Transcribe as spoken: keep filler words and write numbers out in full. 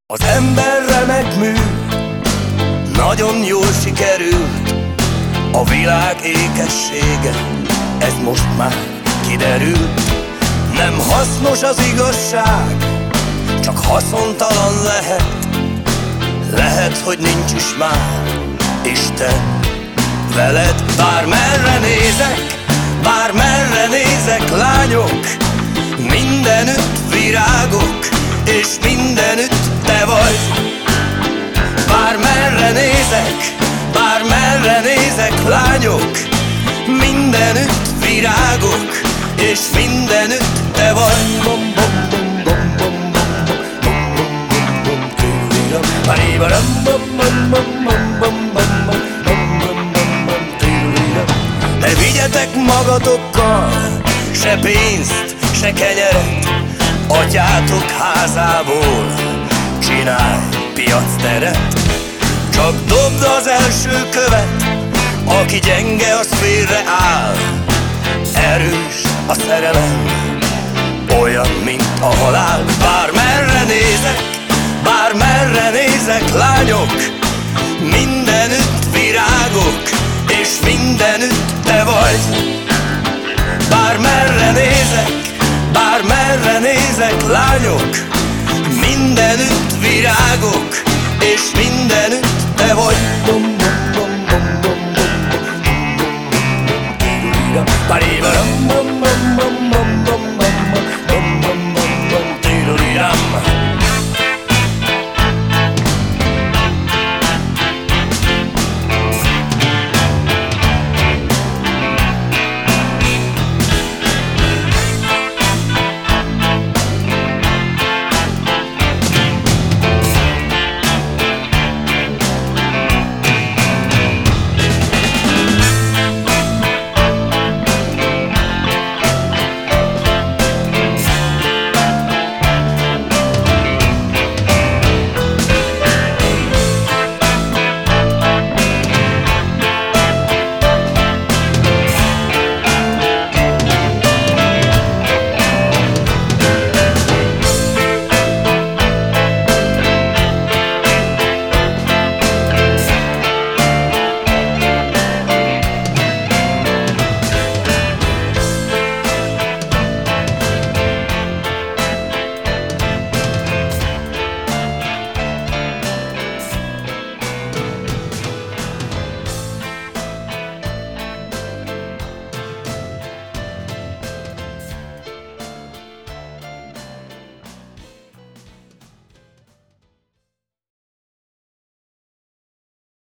Az ember remek mű, nagyon jól sikerült. A világ ékessége, ez most már kiderült. Nem hasznos az igazság, csak haszontalan lehet. Lehet, hogy nincs is már Isten veled. Bármerre nézek, bármerre nézek, lányok, mindenütt virágok, és mindenütt te vagy. Bármerre nézek, bármerre nézek, lányok, mindenütt virágok, és mindenütt te vagy. Bom, bom, bom, bom, bom, bom, bom, bom, bom, tiruliram, paribaram, bom, bom, bom, bom, bom, bom, bom, bom, bom, bom, tiruliram. Ne vigyetek magatokkal se pénzt, se kenyeret, atyátok házából csinálj piacteret. Csak dobd az első követ, aki gyenge, az félreáll. Erős a szerelem, olyan, mint a halál. Bármerre nézek, bármerre nézek, lányok, mindenütt virágok, és mindenütt te vagy. Bármerre nézek, bármerre nézek, lányok,